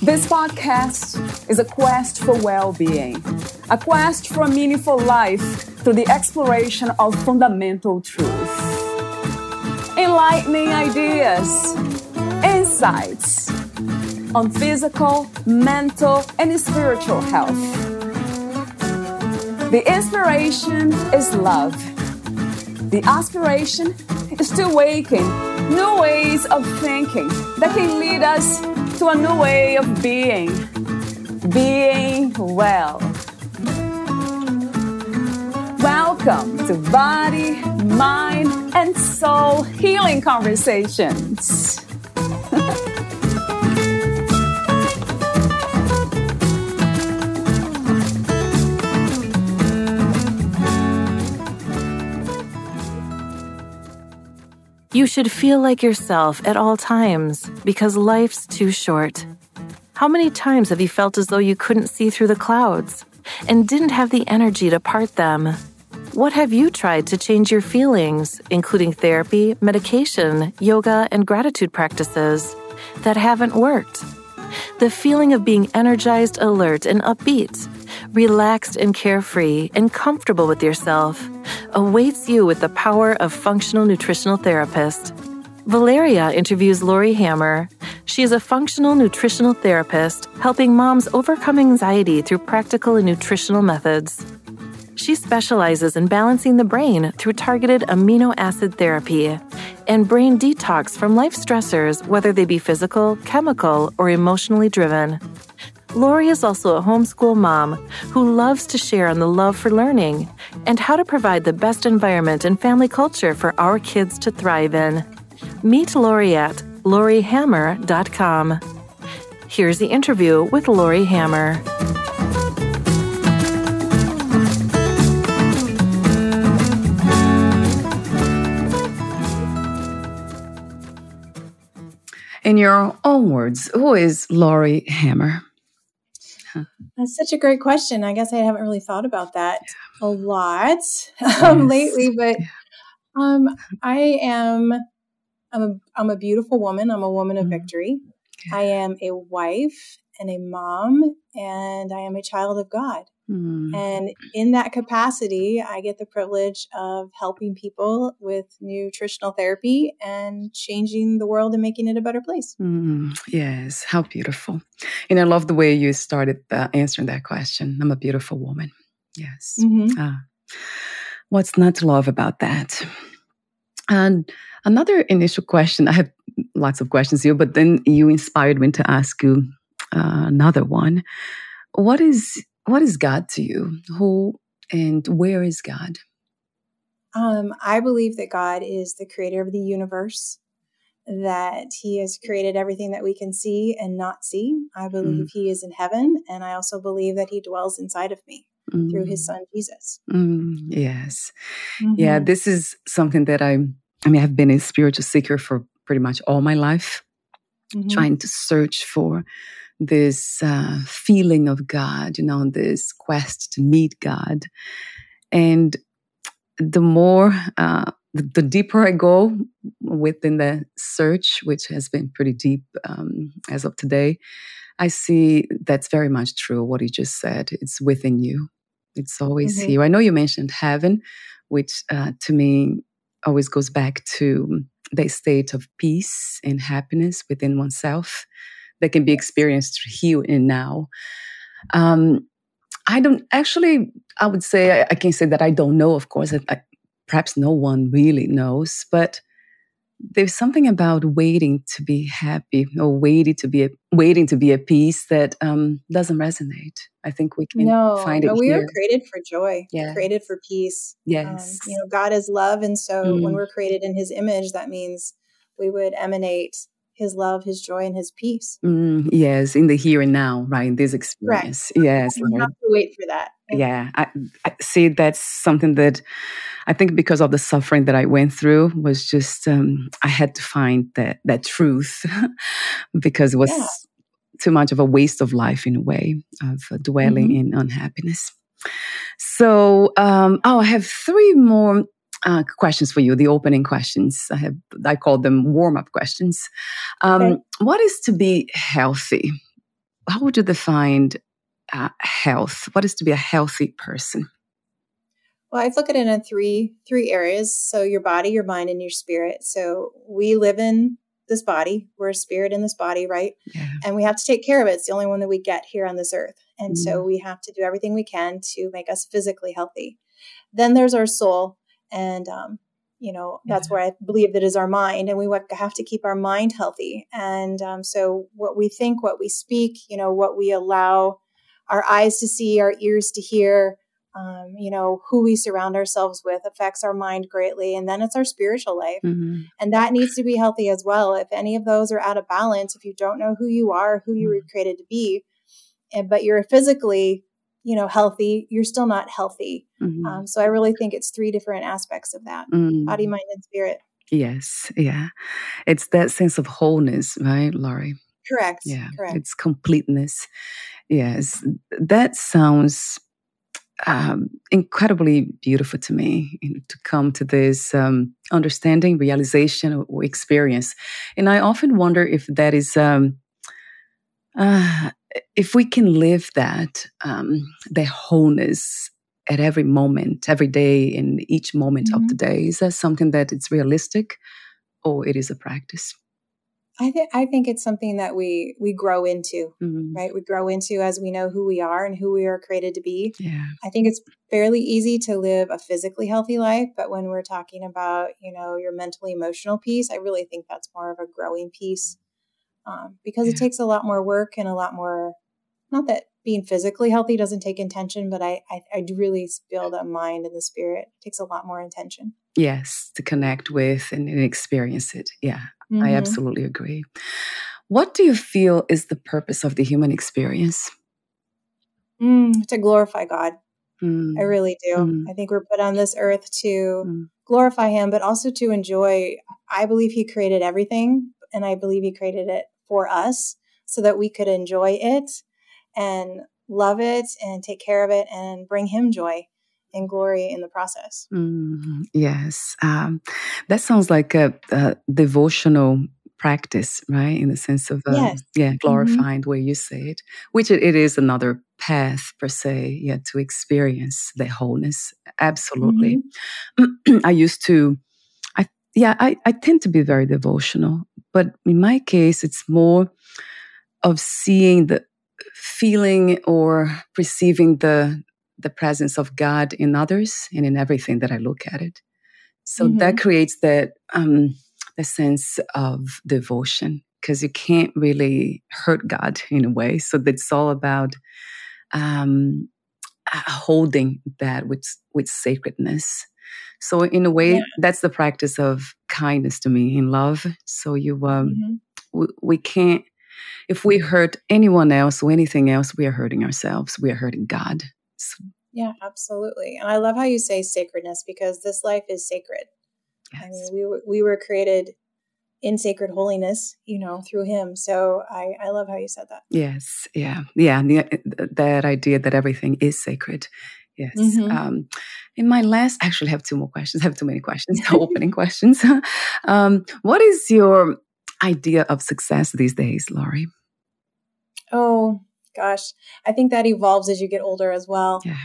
This podcast is a quest for well-being, a quest for a meaningful life through the exploration of fundamental truth. Enlightening ideas, insights on physical, mental, and spiritual health. The inspiration is love. The aspiration is to awaken new ways of thinking that can lead us to a new way of being well. Welcome to Body, Mind, and Soul Healing Conversations. You should feel like yourself at all times because life's too short. How many times have you felt as though you couldn't see through the clouds and didn't have the energy to part them? What have you tried to change your feelings, including therapy, medication, yoga, and gratitude practices, that haven't worked? The feeling of being energized, alert, and upbeat, relaxed and carefree, and comfortable with yourself awaits you with the power of functional nutritional therapist. Valeria interviews Lori Hammer. She is a functional nutritional therapist helping moms overcome anxiety through practical and nutritional methods. She specializes in balancing the brain through targeted amino acid therapy and brain detox from life stressors, whether they be physical, chemical, or emotionally driven. Lori is also a homeschool mom who loves to share on the love for learning and how to provide the best environment and family culture for our kids to thrive in. Meet Lori at lorihammer.com. Here's the interview with Lori Hammer. In your own words, who is Lori Hammer? That's such a great question. I guess I haven't really thought about that a lot lately, but I'm a beautiful woman. I'm a woman of victory. I am a wife and a mom, and I am a child of God. And in that capacity, I get the privilege of helping people with nutritional therapy and changing the world and making it a better place. Yes, how beautiful. And I love the way you started answering that question. I'm a beautiful woman. Yes. What's not to love about that? And another initial question, I have lots of questions here, but then you inspired me to ask you another one. What is God to you? Who and where is God? I believe that God is the creator of the universe, that he has created everything that we can see and not see. I believe he is in heaven, and I also believe that he dwells inside of me through his son, Jesus. Yes. Yeah, this is something that I've been a spiritual seeker for pretty much all my life, trying to search for this feeling of God, this quest to meet God. And the more, the deeper I go within the search, which has been pretty deep as of today, I see that's very much true, what you just said. It's within you. It's always here. I know you mentioned heaven, which to me always goes back to the state of peace and happiness within oneself that can be experienced here and now. I would say, I can say that I don't know, of course, perhaps no one really knows, but there's something about waiting to be happy or waiting to be at peace that doesn't resonate. I think we can find it we here. are created for joy, created for peace. Yes. God is love. And so when we're created in his image, that means we would emanate his love, his joy, and his peace. Yes, in the here and now, right? In this experience. Correct. Yes. You have to wait for that. Yeah. I see that's something that I think because of the suffering that I went through was just, I had to find that truth because it was too much of a waste of life in a way of dwelling in unhappiness. So, I have three more questions for you, the opening questions. I call them warm-up questions. Okay. What is to be healthy? how would you define health? What is to be a healthy person? Well, I look at it in three areas. So your body, your mind, and your spirit. So we live in this body. We're a spirit in this body, right? Yeah. And we have to take care of it. It's the only one that we get here on this earth. And so we have to do everything we can to make us physically healthy. Then there's our soul. And, that's where I believe that is our mind. And we have to keep our mind healthy. And so what we think, what we speak, what we allow our eyes to see, our ears to hear, who we surround ourselves with affects our mind greatly. And then it's our spiritual life. Mm-hmm. And that needs to be healthy as well. If any of those are out of balance, if you don't know who you are, who you were created to be, but you're physically, healthy, you're still not healthy. Mm-hmm. So I really think it's three different aspects of that: body, mind, and spirit. Yes. Yeah. It's that sense of wholeness, right, Laurie? Correct. Yeah. Correct. It's completeness. Yes. That sounds incredibly beautiful to me, to come to this understanding, realization, or experience. And I often wonder if that is, if we can live that, the wholeness at every moment, every day, in each moment of the day. Is that something that it's realistic, or it is a practice? I think it's something that we grow into, right? We grow into as we know who we are and who we are created to be. Yeah. I think it's fairly easy to live a physically healthy life, but when we're talking about, your mental, emotional piece, I really think that's more of a growing piece, because it takes a lot more work and a lot more, not that being physically healthy doesn't take intention, but I do really feel the mind and the spirit takes a lot more intention. Yes, to connect with and experience it. Yeah. I absolutely agree. What do you feel is the purpose of the human experience? To glorify God. I really do. I think we're put on this earth to glorify Him, but also to enjoy. I believe He created everything, and I believe He created it for us so that we could enjoy it and love it and take care of it and bring Him joy and glory in the process. Yes. That sounds like a devotional practice, right? In the sense of, glorifying the way you say it, which it is another path per se, to experience the wholeness. Absolutely. I tend to be very devotional, but in my case, it's more of seeing feeling or perceiving the presence of God in others and in everything that I look at it. So that creates that the sense of devotion, because you can't really hurt God in a way. So it's all about holding that with sacredness. So in a way, that's the practice of kindness to me, in love. So we can't, if we hurt anyone else or anything else, we are hurting ourselves. We are hurting God. Yeah, absolutely. And I love how you say sacredness, because this life is sacred. Yes. I mean, we were created in sacred holiness, through Him. So I love how you said that. Yes. Yeah. Yeah. That idea that everything is sacred. Yes. In my last, actually I have two more questions. I have too many questions, opening questions. What is your idea of success these days, Laurie? Oh, gosh. I think that evolves as you get older as well. Yeah.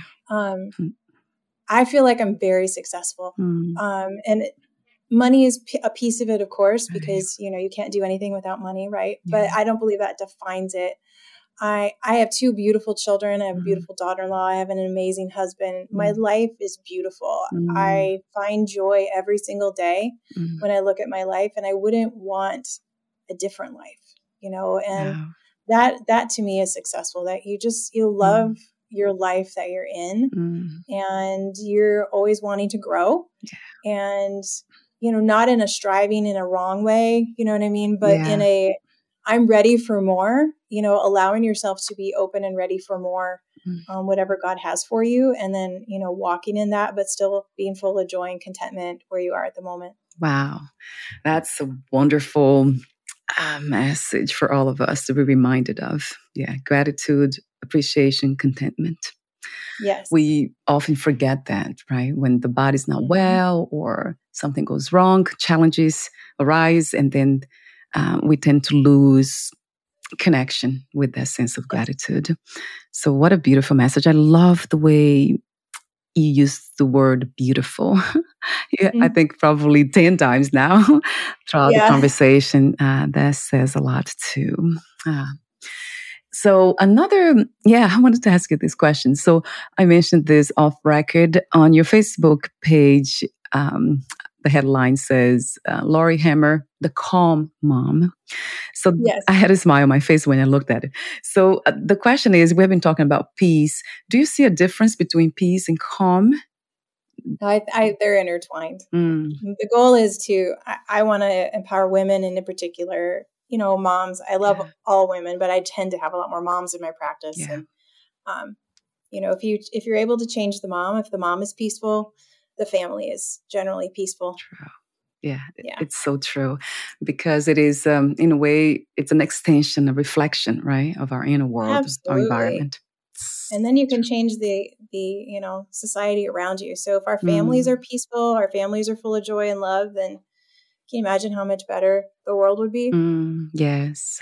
I feel like I'm very successful. And money is a piece of it, of course, because, you can't do anything without money, right? Yeah. But I don't believe that defines it. I have two beautiful children. I have a beautiful daughter-in-law. I have an amazing husband. My life is beautiful. I find joy every single day when I look at my life, and I wouldn't want a different life, and that to me is successful, that you love your life that you're in, and you're always wanting to grow, and, not in a striving in a wrong way, you know what I mean? But in I'm ready for more, allowing yourself to be open and ready for more, whatever God has for you. And then, walking in that, but still being full of joy and contentment where you are at the moment. Wow. That's a wonderful message for all of us to be reminded of. Yeah. Gratitude, appreciation, contentment. Yes. We often forget that, right? When the body's not well or something goes wrong, challenges arise, and then we tend to lose connection with that sense of gratitude. So what a beautiful message. I love the way you use the word beautiful. I think probably 10 times now throughout the conversation. That says a lot too. So I wanted to ask you this question. So I mentioned this off record on your Facebook page. The headline says, Laurie Hammer, the calm mom. So I had a smile on my face when I looked at it. So the question is, we have been talking about peace. Do you see a difference between peace and calm? They're intertwined. The goal is I want to empower women, and in particular, moms. I love all women, but I tend to have a lot more moms in my practice. Yeah. And, if you're able to change the mom, if the mom is peaceful, the family is generally peaceful. True. Yeah, it's so true, because it is, in a way, it's an extension, a reflection, right, of our inner world, our environment. And then you can change the society around you. So if our families are peaceful, our families are full of joy and love, then can you imagine how much better the world would be? Yes.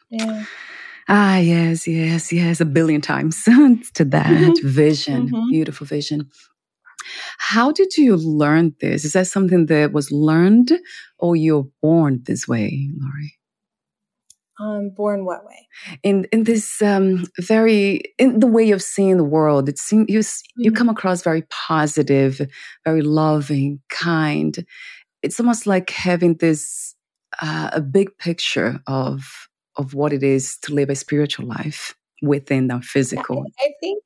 Yes. 1 billion times to that vision, beautiful vision. How did you learn this? Is that something that was learned, or you're born this way, Laurie? Born what way? In this in the way of seeing the world. It seems you come across very positive, very loving, kind. It's almost like having this a big picture of what it is to live a spiritual life within our physical. I think.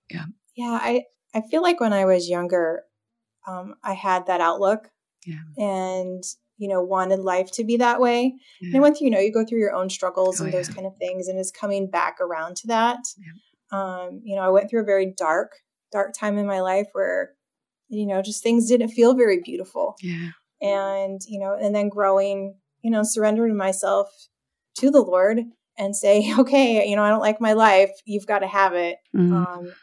I feel like when I was younger, I had that outlook, and wanted life to be that way. Yeah. And once you go through your own struggles and those kind of things, and it's coming back around to that. Yeah. I went through a very dark time in my life where, just things didn't feel very beautiful. Yeah. And, and then growing, surrendering myself to the Lord and say, okay, I don't like my life. You've got to have it. And,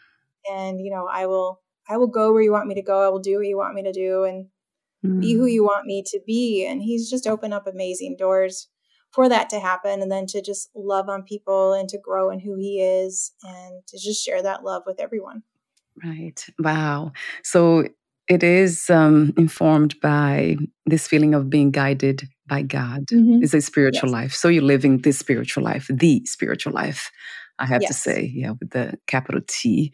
I will go where you want me to go. I will do what you want me to do, and be who you want me to be. And he's just opened up amazing doors for that to happen, and then to just love on people and to grow in who he is, and to just share that love with everyone. Right. Wow. So it is informed by this feeling of being guided by God. It's a spiritual life. So you're living this spiritual life, the spiritual life, I have to say, with the capital T.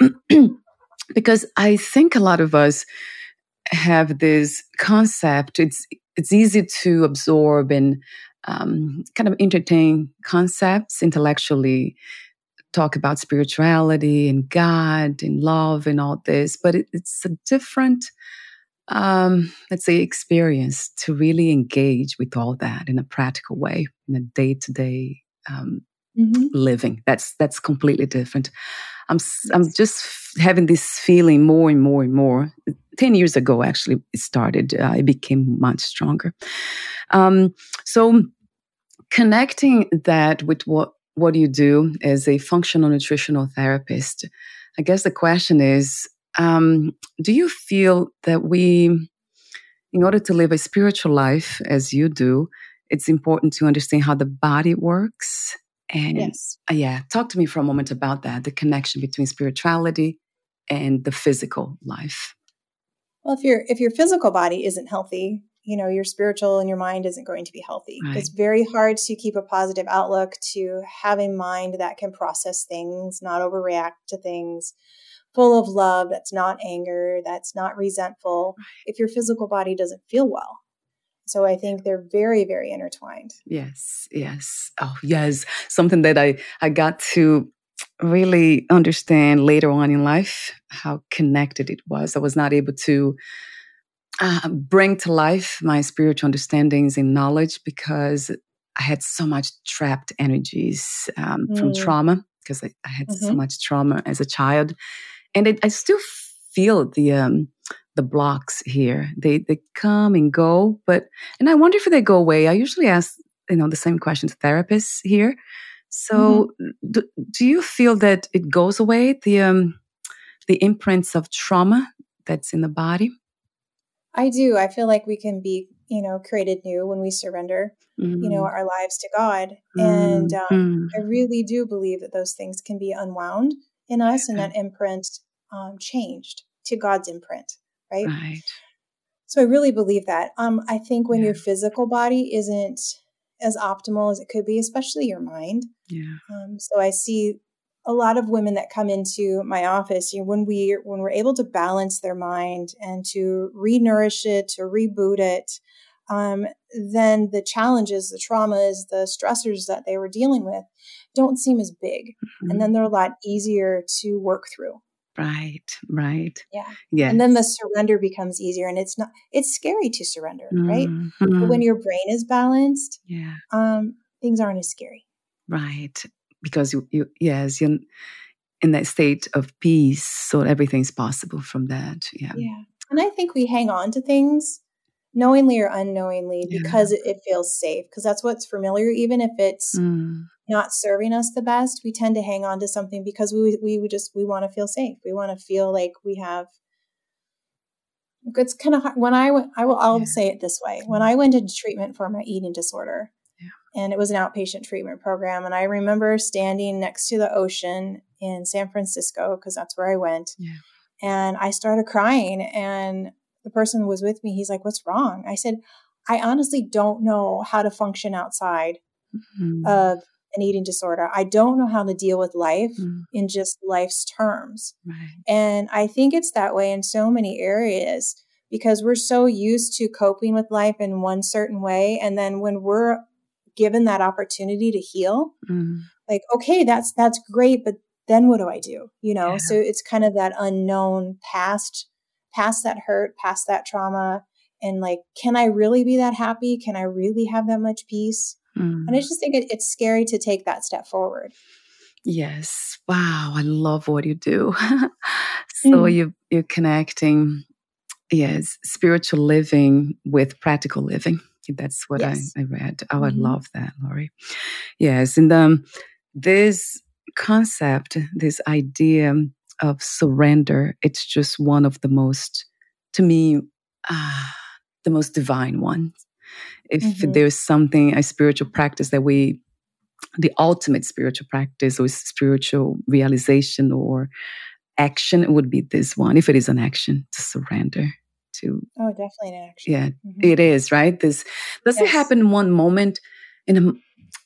Because I think a lot of us have this concept. It's easy to absorb and kind of entertain concepts intellectually, talk about spirituality and God and love and all this, but it's a different, let's say, experience to really engage with all that in a practical way, in a day-to-day living. That's completely different. I'm just having this feeling more and more and more. 10 years ago, actually, it started. It became much stronger. So connecting that with what you do as a functional nutritional therapist, I guess the question is, do you feel that in order to live a spiritual life as you do, it's important to understand how the body works? And talk to me for a moment about that, the connection between spirituality and the physical life. Well, if your physical body isn't healthy, your spiritual and your mind isn't going to be healthy. Right. It's very hard to keep a positive outlook, to have a mind that can process things, not overreact to things, full of love, that's not anger, that's not resentful, if your physical body doesn't feel well. So I think they're very, very intertwined. Yes. Oh, yes. Something that I got to really understand later on in life, how connected it was. I was not able to bring to life my spiritual understandings and knowledge because I had so much trapped energies from trauma, because I had so much trauma as a child. And I still feel the blocks here. They come and go, and I wonder if they go away. I usually ask, the same question to therapists here. So do you feel that it goes away, the imprints of trauma that's in the body? I do. I feel like we can be, created new when we surrender, our lives to God. And I really do believe that those things can be unwound in us and that imprint changed to God's imprint, right? Right. So I really believe that. I think when your physical body isn't as optimal as it could be, especially your mind. Yeah. So I see a lot of women that come into my office, when we're able to balance their mind and to re-nourish it, to reboot it, then the challenges, the traumas, the stressors that they were dealing with don't seem as big. And then they're a lot easier to work through. Right. Yeah. And then the surrender becomes easier, and it's scary to surrender, right? But when your brain is balanced, things aren't as scary. Right. Because you're in that state of peace, so everything's possible from that. Yeah. And I think we hang on to things knowingly or unknowingly because it feels safe, because that's what's familiar. Even if it's not serving us the best, we tend to hang on to something because we want to feel safe. We want to feel like we have. It's kind of hard. When I'll say it this way. When I went into treatment for my eating disorder, and it was an outpatient treatment program, and I remember standing next to the ocean in San Francisco, because that's where I went, and I started crying, and the person was with me. He's like, "What's wrong?" I said, "I honestly don't know how to function outside of an eating disorder. I don't know how to deal with life in just life's terms." Right. And I think it's that way in so many areas because we're so used to coping with life in one certain way. And then when we're given that opportunity to heal, like, okay, that's great, but then what do I do? So it's kind of that unknown past that hurt, past that trauma. And like, can I really be that happy? Can I really have that much peace? And I just think it's scary to take that step forward. Yes. Wow. I love what you do. So you're connecting, spiritual living with practical living. That's what I read. Oh, I love that, Lori. Yes. And this concept, this idea of surrender, it's just one of the most, to me, the most divine ones. If there's something, a spiritual practice the ultimate spiritual practice or spiritual realization or action, it would be this one. If it is an action, to surrender. Definitely an action. Yeah, it is, right? Does it happen in one moment in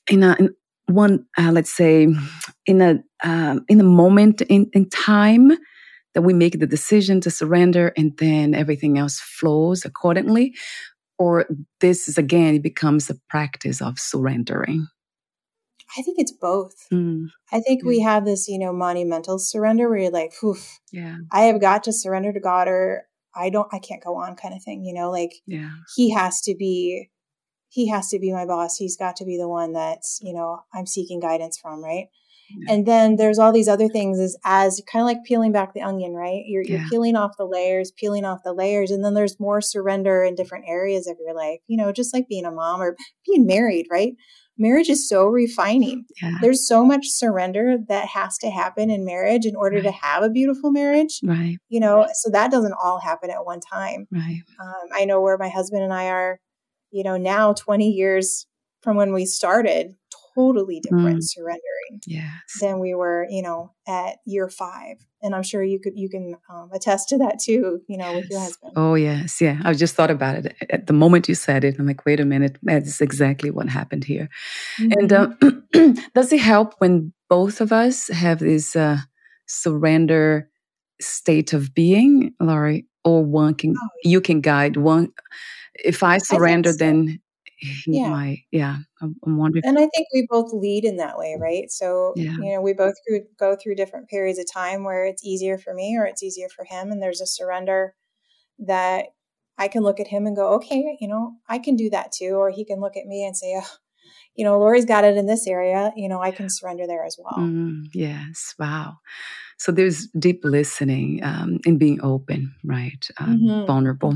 one, let's say, in a moment in time that we make the decision to surrender and then everything else flows accordingly? Or this is, again, it becomes a practice of surrendering? I think it's both. I think we have this, monumental surrender where you're like, oof, I have got to surrender to God, or I can't go on, kind of thing, he has to be my boss. He's got to be the one that's, I'm seeking guidance from. Right. Yeah. And then there's all these other things as kind of like peeling back the onion, right? You're peeling off the layers. And then there's more surrender in different areas of your life, just like being a mom or being married, right? Marriage is so refining. Yeah. There's so much surrender that has to happen in marriage in order to have a beautiful marriage. Right. So that doesn't all happen at one time. Right. I know where my husband and I are, now 20 years from when we started, totally different surrendering than we were, at year 5. And I'm sure you can attest to that too, with your husband. Oh, yes. Yeah. I just thought about it. At the moment you said it, I'm like, wait a minute, that's exactly what happened here. And does it help when both of us have this surrender state of being, Lori, or one you can guide one? If I surrender, then I'm wondering. And I think we both lead in that way, right? So, we both go through different periods of time where it's easier for me or it's easier for him. And there's a surrender that I can look at him and go, okay, I can do that too. Or he can look at me and say, Lori's got it in this area. I can surrender there as well. Yes. Wow. So there's deep listening and being open, right? Vulnerable,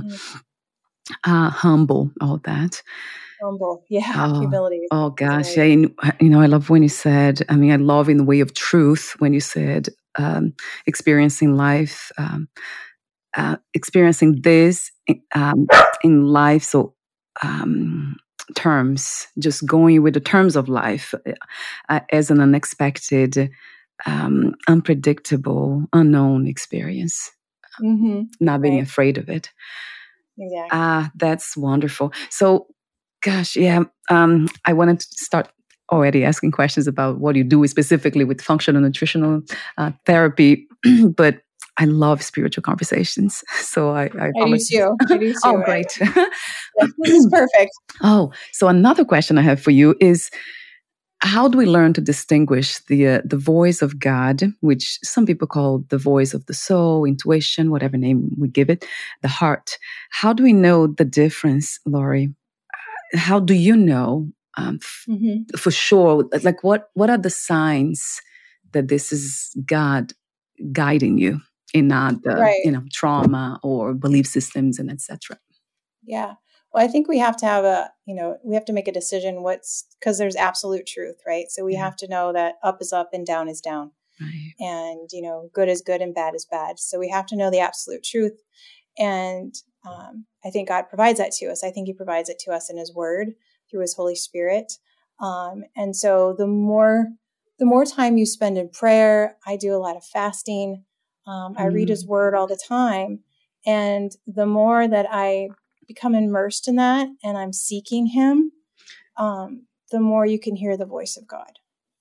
humble, all that. Humble. Yeah. Humility. Oh gosh. Yeah. I love when you said, I love in the way of truth when you said, experiencing life, experiencing this in life. So terms, just going with the terms of life as an unexpected, unpredictable, unknown experience, not being afraid of it. Exactly. That's wonderful. So, gosh, yeah, I wanted to start already asking questions about what you do specifically with functional nutritional therapy, but I love spiritual conversations. So I do too. I do too. Oh, great. This is perfect. Oh, so another question I have for you is, how do we learn to distinguish the voice of God, which some people call the voice of the soul, intuition, whatever name we give it, the heart? How do we know the difference, Lori? How do you know for sure? Like, what are the signs that this is God guiding you in not trauma or belief systems and etc.? Yeah. Well, I think we have to have we have to make a decision because there's absolute truth, right? So we have to know that up is up and down is down. Right. And, good is good and bad is bad. So we have to know the absolute truth. And I think God provides that to us. I think he provides it to us in his word through his Holy Spirit. And so the more time you spend in prayer, I do a lot of fasting. I read his word all the time. And the more that I become immersed in that and I'm seeking him, the more you can hear the voice of God.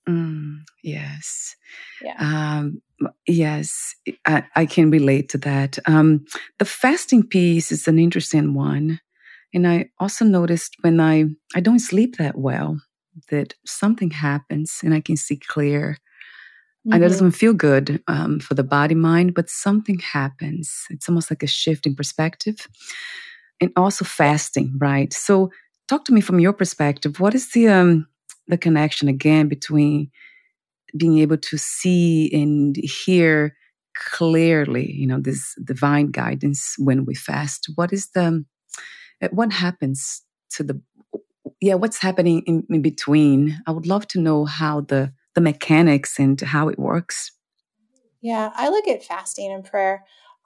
Yes. Yeah. Yes, I can relate to that. The fasting piece is an interesting one. And I also noticed when I don't sleep that well, that something happens and I can see clear. And it doesn't feel good for the body, mind, but something happens. It's almost like a shift in perspective. And also fasting, right? So talk to me from your perspective. What is the connection again between being able to see and hear clearly, this divine guidance when we fast? What happens to what's happening in between? I would love to know how the mechanics and how it works. Yeah, I look at fasting and prayer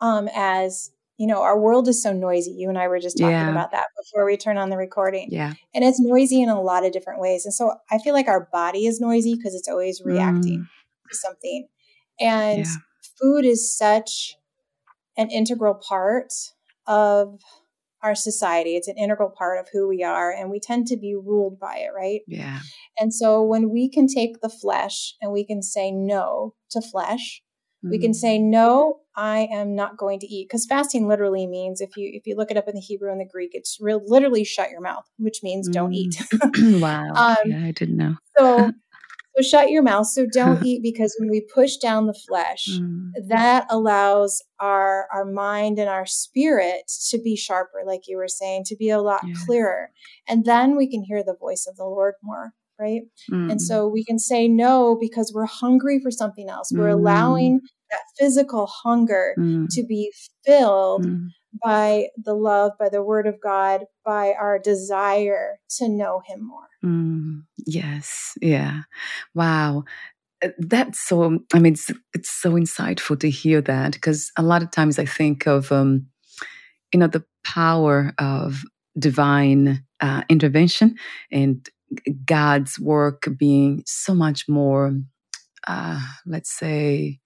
as, our world is so noisy. You and I were just talking about that before we turn on the recording. Yeah. And it's noisy in a lot of different ways. And so I feel like our body is noisy because it's always reacting to something. And food is such an integral part of our society. It's an integral part of who we are, and we tend to be ruled by it, right? Yeah. And so when we can take the flesh and we can say no to flesh, we can say, no, I am not going to eat. Because fasting literally means, if you look it up in the Hebrew and the Greek, it's literally shut your mouth, which means don't eat. Wow. I didn't know. So shut your mouth. So don't eat, because when we push down the flesh, that allows our mind and our spirit to be sharper, like you were saying, to be a lot clearer. And then we can hear the voice of the Lord more, right? And so we can say no because we're hungry for something else. We're allowing that physical hunger to be filled by the love, by the word of God, by our desire to know him more. Yes. Yeah. Wow. That's so, it's so insightful to hear that, because a lot of times I think of, the power of divine intervention and God's work being so much more, let's say,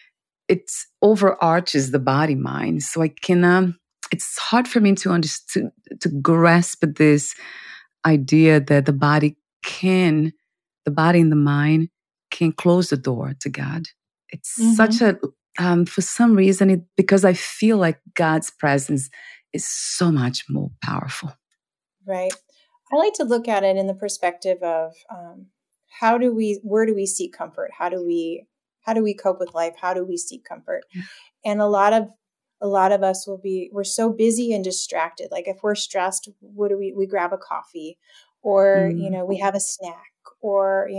it overarches the body mind. So I can, it's hard for me to understand, to grasp this idea that the body and the mind can close the door to God. It's such a, for some reason, because I feel like God's presence is so much more powerful. Right. I like to look at it in the perspective of where do we seek comfort? How do we cope with life? How do we seek comfort? Yeah. And a lot of us we're so busy and distracted. Like if we're stressed, what do we grab a coffee, or, we have a snack, or,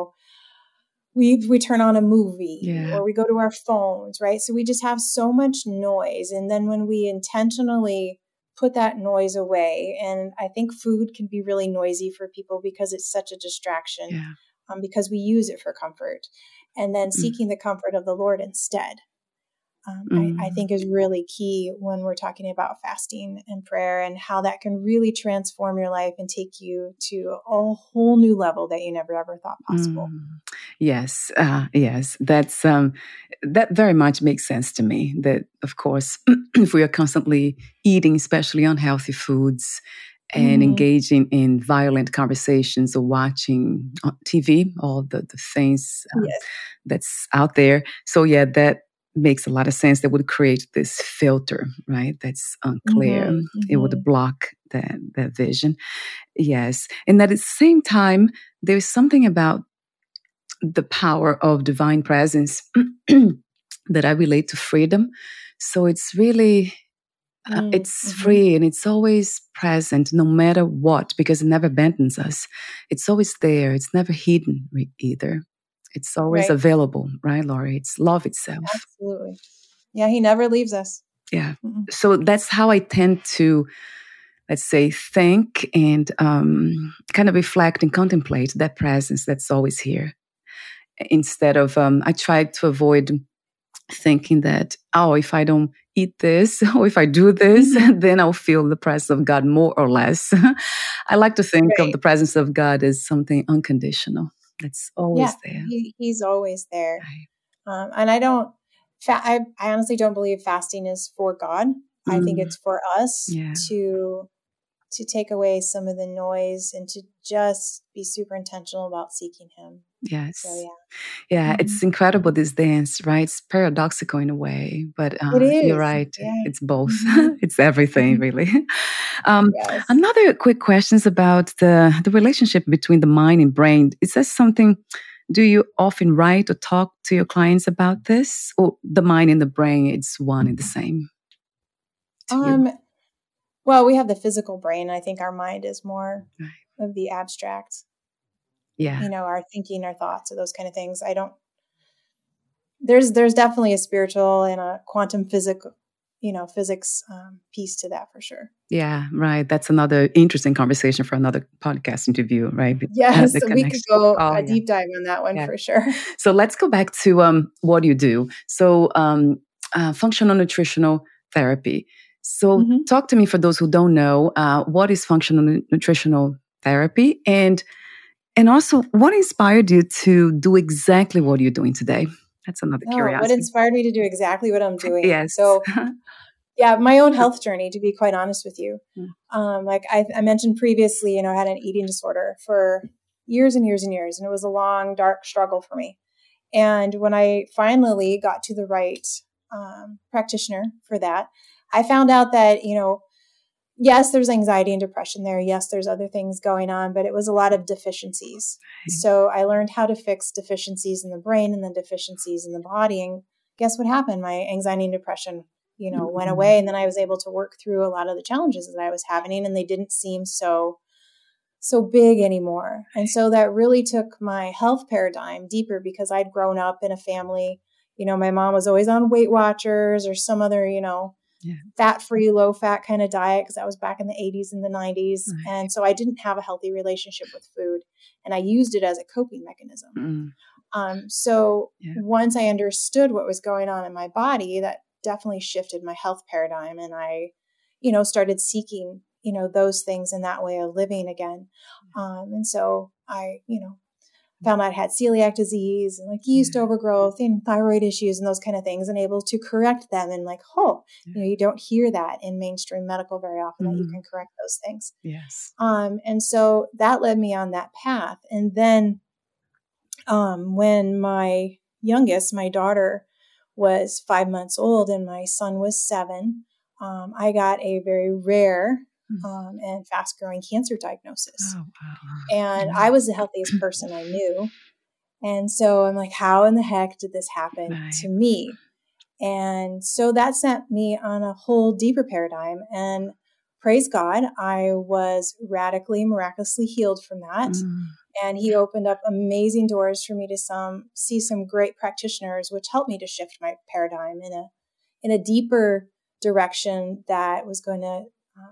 we turn on a movie, or we go to our phones, right? So we just have so much noise. And then when we intentionally put that noise away, and I think food can be really noisy for people because it's such a distraction, because we use it for comfort, and then seeking the comfort of the Lord instead. I think is really key when we're talking about fasting and prayer, and how that can really transform your life and take you to a whole new level that you never ever thought possible. Yes, yes, that very much makes sense to me. That, of course, if we are constantly eating, especially unhealthy foods, and engaging in violent conversations or watching on TV, all the things that's out there. So yeah, that makes a lot of sense. That would create this filter, right? That's unclear. It would block that vision. Yes. And at the same time, there's something about the power of divine presence that I relate to freedom. So it's really, it's free and it's always present no matter what, because it never abandons us. It's always there. It's never hidden either. It's always available, right, Laurie? It's love itself. Absolutely. Yeah, he never leaves us. Yeah. So that's how I tend to, let's say, think and kind of reflect and contemplate that presence that's always here. Instead of, I try to avoid thinking that, oh, if I don't eat this or if I do this, then I'll feel the presence of God more or less. I like to think of the presence of God as something unconditional. That's always there. He's always there. Right. And I honestly don't believe fasting is for God. I think it's for us to take away some of the noise and to just be super intentional about seeking Him. Yes. So, it's incredible, this dance, right? It's paradoxical in a way, but you're right. Yeah. It's both. It's everything, really. Another quick question is about the relationship between the mind and brain. Is that something, do you often write or talk to your clients about this? Or the mind and the brain, it's one and the same? Well, we have the physical brain. I think our mind is more of the abstract. Yeah. Our thinking, our thoughts, or those kind of things. There's definitely a spiritual and a quantum physics piece to that for sure. Yeah, right. That's another interesting conversation for another podcast interview, right? Yes, we could go a deep dive on that one for sure. So let's go back to what you do. So functional nutritional therapy. So talk to me, for those who don't know, what is functional nutritional therapy, and also what inspired you to do exactly what you're doing today? That's another curiosity. What inspired me to do exactly what I'm doing? Yes. So, my own health journey, to be quite honest with you. Like I mentioned previously, I had an eating disorder for years and years and years, and it was a long, dark struggle for me. And when I finally got to the right practitioner for that, I found out that, yes, there's anxiety and depression there. Yes, there's other things going on, but it was a lot of deficiencies. So I learned how to fix deficiencies in the brain and then deficiencies in the body. And guess what happened? My anxiety and depression, went away. And then I was able to work through a lot of the challenges that I was having, and they didn't seem so big anymore. And so that really took my health paradigm deeper, because I'd grown up in a family, my mom was always on Weight Watchers or some other, fat-free, low-fat kind of diet, because that was back in the 80s and the 90s. Right. And so I didn't have a healthy relationship with food, and I used it as a coping mechanism. Once I understood what was going on in my body, that definitely shifted my health paradigm. And I, started seeking, those things in that way of living again. And so I, found out I had celiac disease and yeast overgrowth and thyroid issues and those kind of things, and able to correct them. And you don't hear that in mainstream medical very often, that you can correct those things. Yes. And so that led me on that path. And then when my youngest, my daughter, was 5 months old and my son was 7, I got a very rare and fast-growing cancer diagnosis. Oh, wow. And I was the healthiest person I knew. And so I'm like, how in the heck did this happen to me? And so that sent me on a whole deeper paradigm. And praise God, I was radically, miraculously healed from that. And He opened up amazing doors for me to see some great practitioners, which helped me to shift my paradigm in a deeper direction that was going to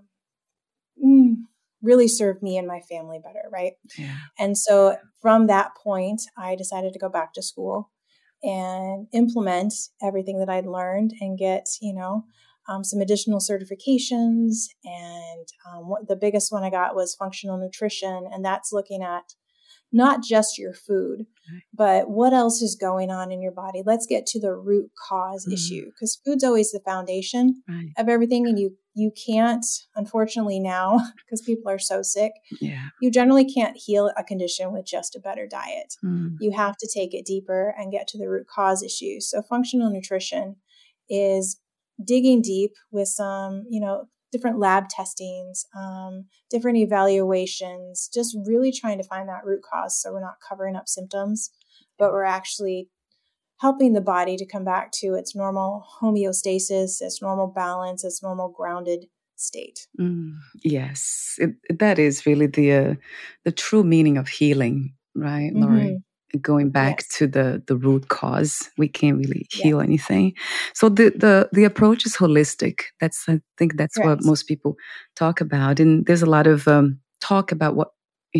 really serve me and my family better, right? Yeah. And so from that point, I decided to go back to school and implement everything that I'd learned and get, some additional certifications. And the biggest one I got was functional nutrition. And that's looking at not just your food, but what else is going on in your body. Let's get to the root cause issue, because food's always the foundation of everything. And you can't, unfortunately now, because people are so sick, you generally can't heal a condition with just a better diet. You have to take it deeper and get to the root cause issues. So functional nutrition is digging deep with some, different lab testings, different evaluations, just really trying to find that root cause. So we're not covering up symptoms, but we're actually helping the body to come back to its normal homeostasis, its normal balance, its normal grounded state. Yes, that is really the true meaning of healing, right, Lori? Going back to the root cause, we can't really heal anything. So the approach is holistic. I think that's what most people talk about, and there's a lot of talk about what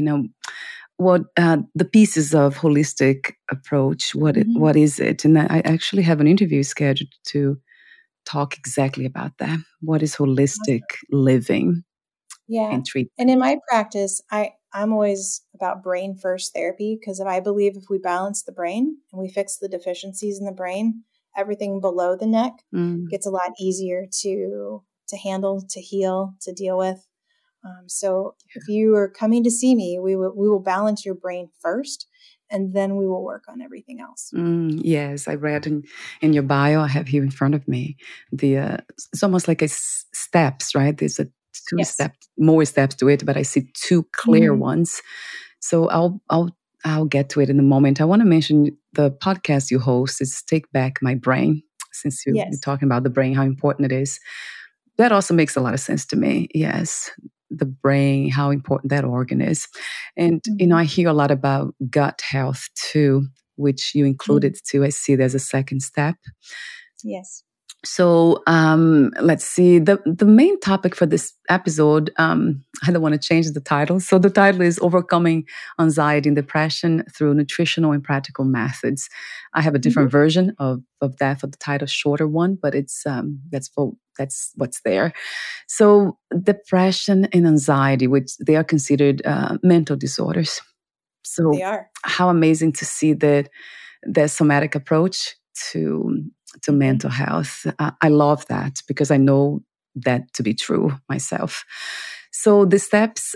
the pieces of holistic approach. What is it? And I actually have an interview scheduled to talk exactly about that. What is holistic living? And treatment? And in my practice, I'm always about brain first therapy, because I believe if we balance the brain and we fix the deficiencies in the brain, everything below the neck gets a lot easier to handle, to heal, to deal with. So if you are coming to see me, we will balance your brain first, and then we will work on everything else. Yes, I read in your bio, I have here in front of me, it's almost like steps, right? There's more steps to it, but I see two clear ones. So I'll get to it in a moment. I want to mention the podcast you host is Take Back My Brain, since you're talking about the brain, how important it is. That also makes a lot of sense to me. Yes, the brain, how important that organ is. And, I hear a lot about gut health too, which you included too. I see there's a second step. Yes. So let's see. The main topic for this episode, I don't want to change the title. So the title is Overcoming Anxiety and Depression Through Nutritional and Practical Methods. I have a different version of that for the title, shorter one, but it's that's what's there. So depression and anxiety, which they are considered mental disorders. So they are. How amazing to see that there's somatic approach to mental health. I love that because I know that to be true myself. So the steps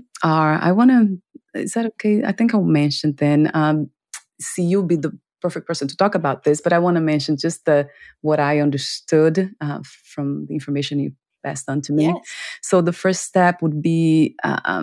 is that okay? I think I'll mention then, see, you'll be the perfect person to talk about this, but I want to mention just what I understood from the information you passed on to me. Yes. So the first step would be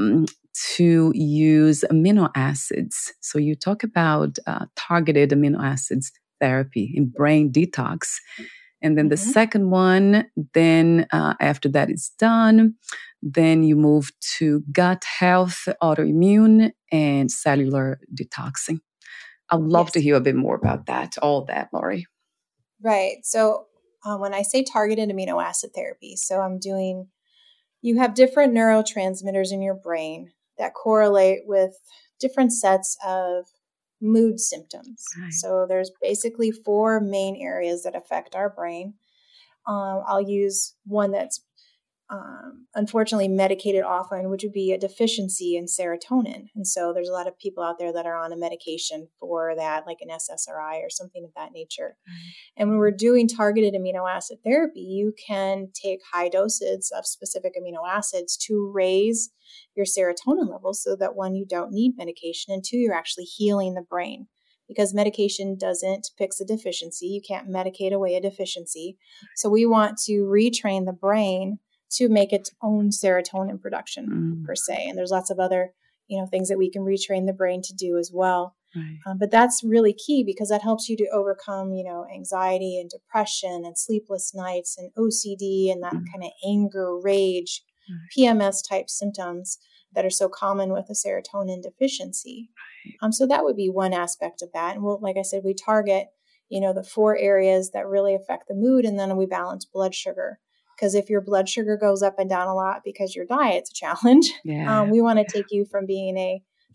to use amino acids. So you talk about targeted amino acids therapy in brain detox. And then the second one, then after that is done, then you move to gut health, autoimmune, and cellular detoxing. I'd love to hear a bit more about all that, Lori. Right. So when I say targeted amino acid therapy, so you have different neurotransmitters in your brain that correlate with different sets of mood symptoms. Right. So there's basically 4 main areas that affect our brain. I'll use one that's unfortunately medicated often, which would be a deficiency in serotonin. And so there's a lot of people out there that are on a medication for that, like an SSRI or something of that nature. And when we're doing targeted amino acid therapy, you can take high doses of specific amino acids to raise your serotonin levels so that 1, you don't need medication, and 2, you're actually healing the brain. Because medication doesn't fix a deficiency. You can't medicate away a deficiency. So we want to retrain the brain to make its own serotonin production per se. And there's lots of other, things that we can retrain the brain to do as well. Right. But that's really key because that helps you to overcome, anxiety and depression and sleepless nights and OCD and that kind of anger, rage, PMS type symptoms that are so common with a serotonin deficiency. So that would be one aspect of that. And like I said, we target, the 4 areas that really affect the mood, and then we balance blood sugar. Because if your blood sugar goes up and down a lot because your diet's a challenge, we want to take you from being a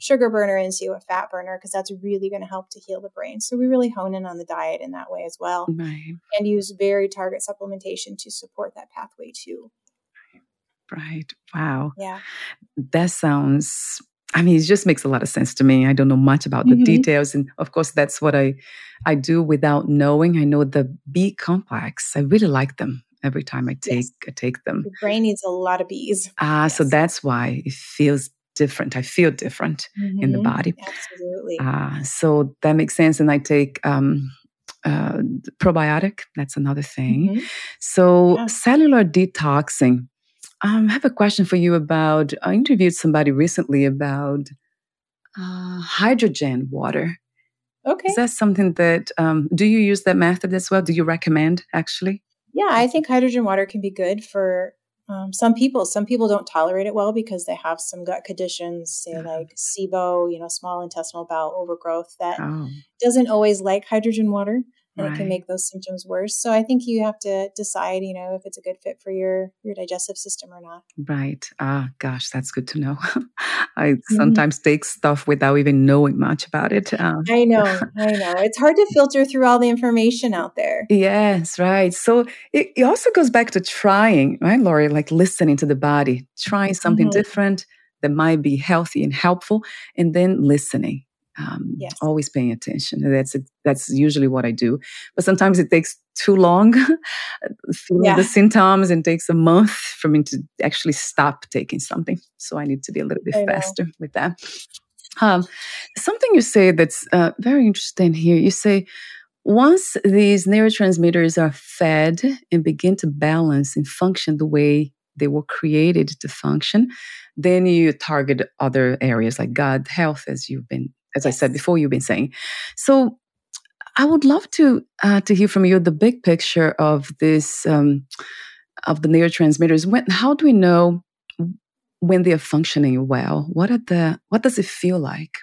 sugar burner into a fat burner, because that's really going to help to heal the brain. So we really hone in on the diet in that way as well, right. and use very target supplementation to support that pathway too. Right. Wow. Yeah. That sounds, it just makes a lot of sense to me. I don't know much about the details. And of course, that's what I do without knowing. I know the B complex. I really like them every time I take them. The brain needs a lot of Bs. So that's why it feels different. I feel different in the body. Absolutely. So that makes sense. And I take probiotic. That's another thing. So cellular detoxing. I have a question for you about, I interviewed somebody recently about hydrogen water. Okay. Is that something that, do you use that method as well? Do you recommend, actually? Yeah, I think hydrogen water can be good for some people. Some people don't tolerate it well because they have some gut conditions, say like SIBO, small intestinal bowel overgrowth, that doesn't always like hydrogen water. And it can make those symptoms worse. So I think you have to decide, if it's a good fit for your digestive system or not. Right. Gosh, that's good to know. I sometimes take stuff without even knowing much about it. I know. It's hard to filter through all the information out there. Yes, right. So it also goes back to trying, right, Lori? Like listening to the body, trying something different that might be healthy and helpful, and then listening. Always paying attention. That's usually what I do. But sometimes it takes too long, feeling the symptoms, and takes a month for me to actually stop taking something. So I need to be a little bit faster with that. Something you say that's very interesting here. You say, once these neurotransmitters are fed and begin to balance and function the way they were created to function, then you target other areas like gut health, as I said before, you've been saying. So I would love to hear from you the big picture of this, of the neurotransmitters. How do we know when they are functioning well? What does it feel like?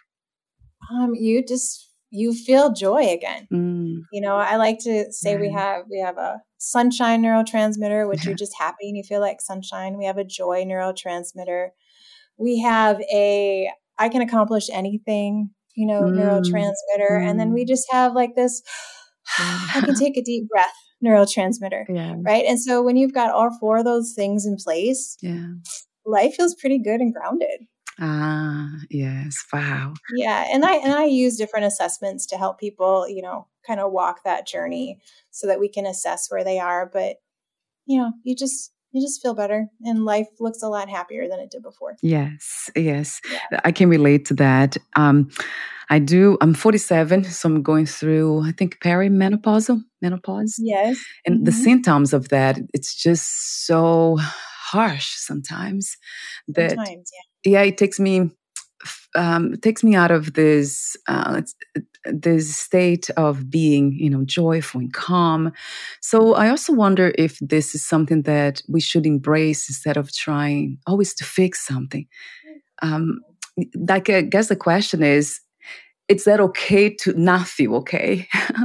You feel joy again. I like to say we have a sunshine neurotransmitter, which you're just happy and you feel like sunshine. We have a joy neurotransmitter. We have I can accomplish anything, neurotransmitter. And then we just have like this, I can take a deep breath neurotransmitter, right? And so when you've got all four of those things in place, life feels pretty good and grounded. Yes. Wow. Yeah. And I use different assessments to help people, kind of walk that journey so that we can assess where they are. But, you just feel better and life looks a lot happier than it did before. Yes. Yeah. I can relate to that. I'm 47, so I'm going through, I think, menopause. Yes. And the symptoms of that, it's just so harsh sometimes. It takes me out of this state of being, joyful and calm. So I also wonder if this is something that we should embrace instead of trying always to fix something. I guess the question is that okay to not feel okay?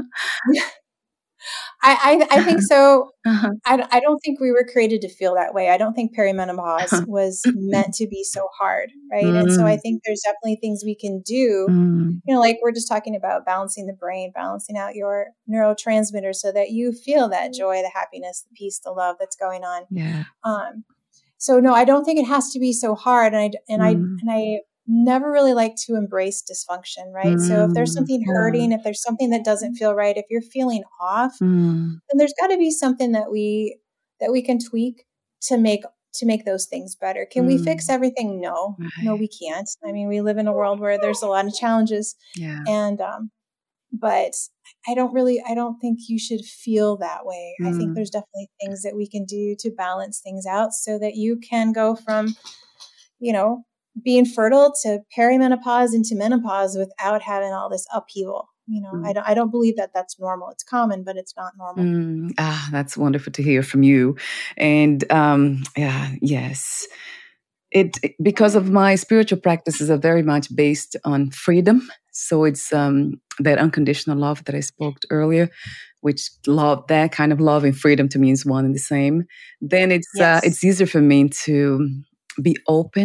I think so. I don't think we were created to feel that way. I don't think perimenopause was meant to be so hard, right? And so I think there's definitely things we can do, like we're just talking about balancing the brain, balancing out your neurotransmitters so that you feel that joy, the happiness, the peace, the love that's going on. Yeah. So no, I don't think it has to be so hard. I never really like to embrace dysfunction, right? So if there's something hurting, if there's something that doesn't feel right, if you're feeling off, then there's got to be something that we can tweak to make those things better. Can we fix everything? No, no, we can't. I mean, we live in a world where there's a lot of challenges, and but I don't think you should feel that way. I think there's definitely things that we can do to balance things out so that you can go from, being fertile to perimenopause into menopause without having all this upheaval. I don't believe that that's normal. It's common, but it's not normal. That's wonderful to hear from you. And yes, because of my spiritual practices are very much based on freedom. So it's that unconditional love that I spoke earlier, which that kind of love and freedom to me is one and the same. Then it's easier for me to be open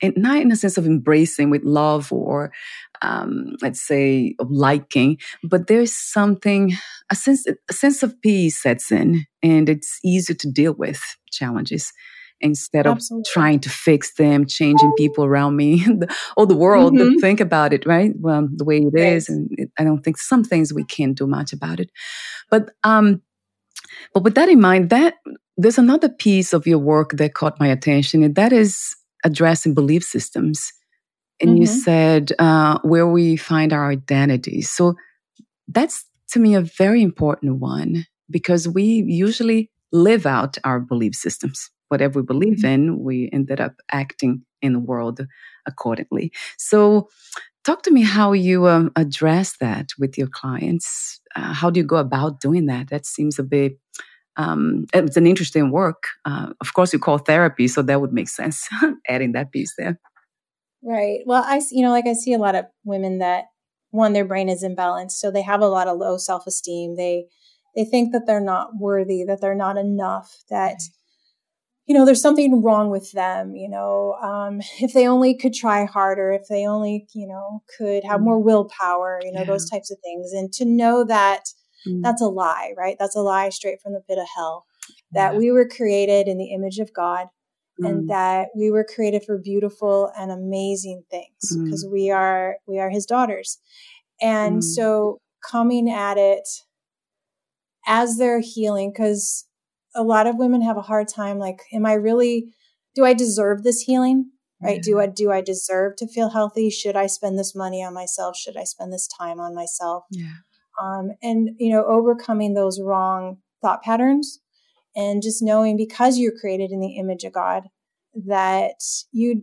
and not in a sense of embracing with love or, let's say, of liking, but there's something, a sense of peace sets in, and it's easier to deal with challenges instead of trying to fix them, changing people around me or the world to think about it, right? Well, the way it is. And I don't think some things we can't do much about it. But with that in mind, that there's another piece of your work that caught my attention, and that is addressing belief systems. And you said where we find our identity. So that's, to me, a very important one, because we usually live out our belief systems. Whatever we believe in, we ended up acting in the world accordingly. So talk to me how you address that with your clients. How do you go about doing that? That seems a bit, it's an interesting work. Of course, you call therapy, so that would make sense, adding that piece there. Right. Well, I see a lot of women that, one, their brain is imbalanced. So they have a lot of low self-esteem. They think that they're not worthy, that they're not enough, that, there's something wrong with them. If they only could try harder, if they only, could have more willpower, those types of things. And to know that that's a lie, right? That's a lie straight from the pit of hell, that we were created in the image of God. And that we were created for beautiful and amazing things, because we are his daughters. And so coming at it as they're healing, because a lot of women have a hard time, like, do I deserve this healing? Right? Do I deserve to feel healthy? Should I spend this money on myself? Should I spend this time on myself? And overcoming those wrong thought patterns. And just knowing, because you're created in the image of God, that you're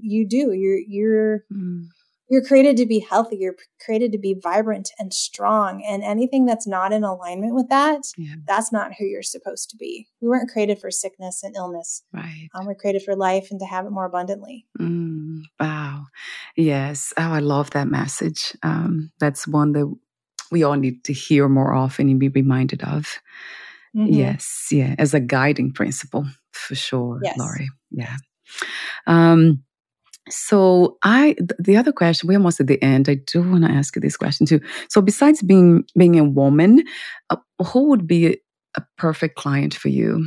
created to be healthy. You're created to be vibrant and strong. And anything that's not in alignment with that, that's not who you're supposed to be. We weren't created for sickness and illness. Right. We're created for life and to have it more abundantly. Wow. Yes. Oh, I love that message. That's one that we all need to hear more often and be reminded of. Yes, yeah, as a guiding principle for sure, Lori. Yeah. So the other question, we're almost at the end. I do want to ask you this question too. So besides being a woman, who would be a perfect client for you?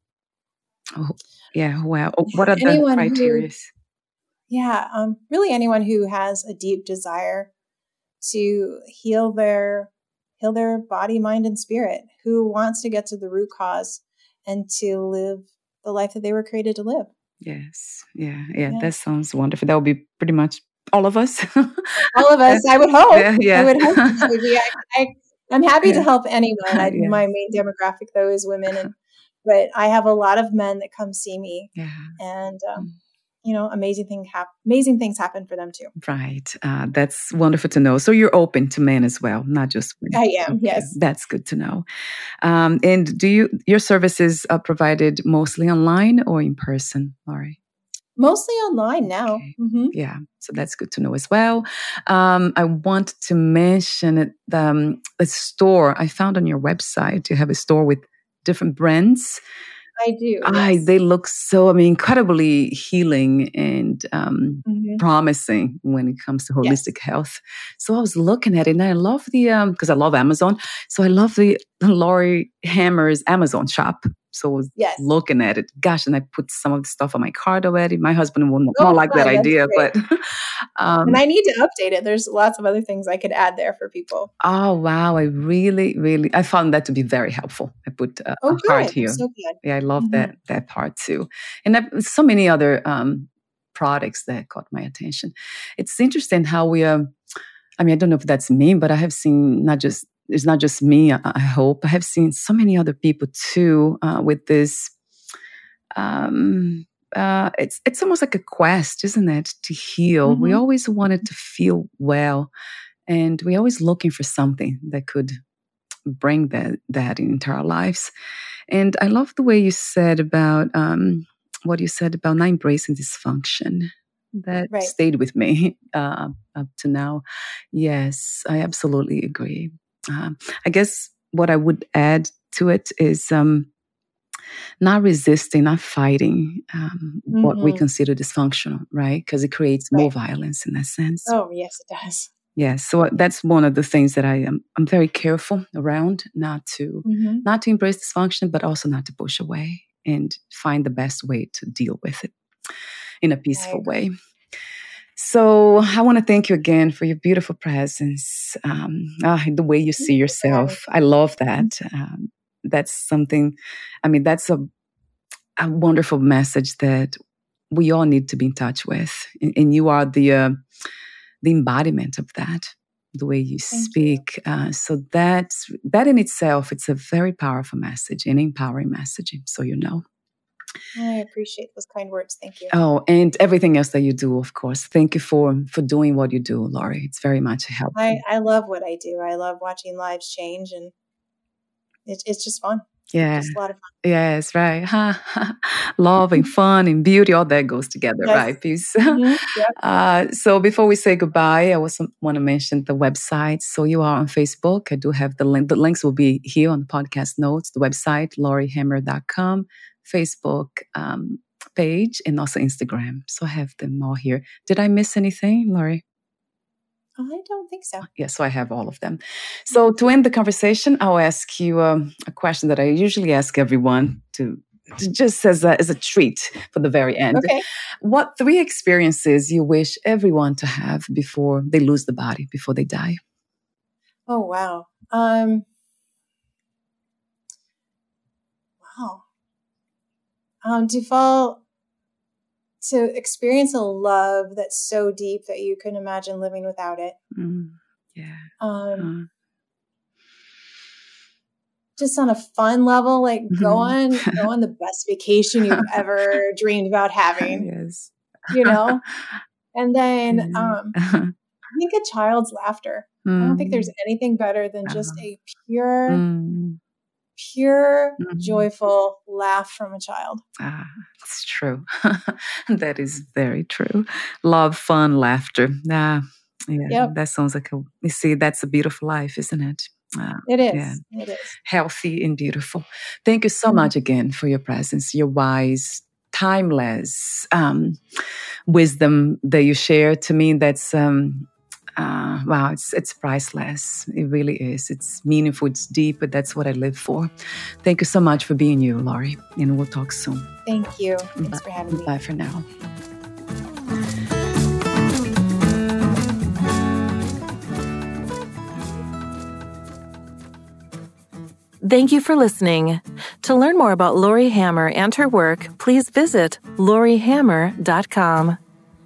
What are the criteria? Really anyone who has a deep desire to heal their body, mind, and spirit, who wants to get to the root cause and to live the life that they were created to live. Yes. Yeah. That sounds wonderful. That would be pretty much all of us. All of us, I would hope. Yeah. I would hope that would be. I'm happy to help anyone. My main demographic, though, is women. But I have a lot of men that come see me. Yeah. And, amazing things happen for them too. Right. That's wonderful to know. So you're open to men as well, not just women. I am, yes. That's good to know. And your services are provided mostly online or in person, Lori? Mostly online now. Okay. Yeah. So that's good to know as well. I want to mention the store I found on your website. You have a store with different brands. I do. Yes. They look so, incredibly healing and promising when it comes to holistic health. So I was looking at it, and I love because I love Amazon. So I love the Lori Hammer's Amazon shop. So I was looking at it. Gosh, and I put some of the stuff on my cart already. My husband won't like that idea, but and I need to update it. There's lots of other things I could add there for people. Oh wow! I really, I found that to be very helpful. I put a cart here. So good. Yeah, I love that part too, and so many other products that caught my attention. It's interesting how we. I don't know if that's me, but I have seen it's not just me, I hope. I have seen so many other people too with this. It's almost like a quest, isn't it, to heal? We always wanted to feel well, and we're always looking for something that could bring that into our lives. And I love the way you said about what you said about not embracing dysfunction. That stayed with me up to now. Yes, I absolutely agree. I guess what I would add to it is not resisting, not fighting what we consider dysfunctional, right? Because it creates more violence in that sense. Oh, yes, it does. Yes, so that's one of the things that I'm very careful around, not to embrace dysfunction, but also not to push away and find the best way to deal with it in a peaceful way. So I want to thank you again for your beautiful presence, the way you see yourself. I love that. That's something, that's a wonderful message that we all need to be in touch with. And you are the embodiment of that, the way you speak. So that in itself, it's a very powerful message, an empowering message, so you know. I appreciate those kind words. Thank you. Oh, and everything else that you do, of course. Thank you for doing what you do, Lori. It's very much helpful. I love what I do. I love watching lives change, and it's just fun. Yeah. It's just a lot of fun. Yes, right. Love and fun and beauty, all that goes together, right? Peace. Yep. So before we say goodbye, I also want to mention the website. So you are on Facebook. I do have the link. The links will be here on the podcast notes. The website, LoriHammer.com. Facebook page, and also Instagram. So I have them all here. Did I miss anything, Lori? I don't think so. Yeah, so I have all of them. So to end the conversation, I'll ask you a question that I usually ask everyone to just as a treat for the very end. Okay. What 3 experiences you wish everyone to have before they lose the body, before they die? Oh, wow. To experience a love that's so deep that you couldn't imagine living without it. Just on a fun level, like go on the best vacation you've ever dreamed about having. Yes. And then I think a child's laughter. I don't think there's anything better than just a pure, joyful laugh from a child. It's true. That is very true. Love, fun, laughter. That sounds like that's a beautiful life, isn't it? It is. Yeah. It is. Healthy and beautiful. Thank you so much again for your presence, your wise, timeless wisdom that you share. To me, that's wow, it's priceless. It really is. It's meaningful, it's deep, but that's what I live for. Thank you so much for being you, Lori, and we'll talk soon. Thank you. Thanks for having me. Bye for now. Thank you for listening. To learn more about Lori Hammer and her work, please visit LoriHammer.com.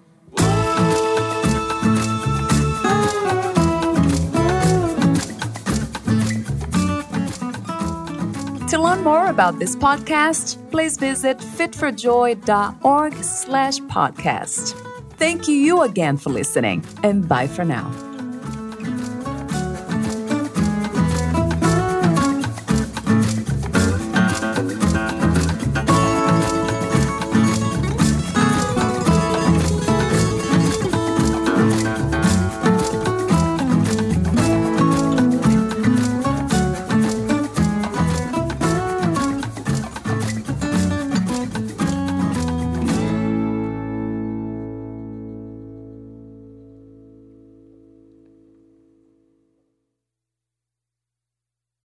To learn more about this podcast, please visit fitforjoy.org/podcast. Thank you again for listening, and bye for now.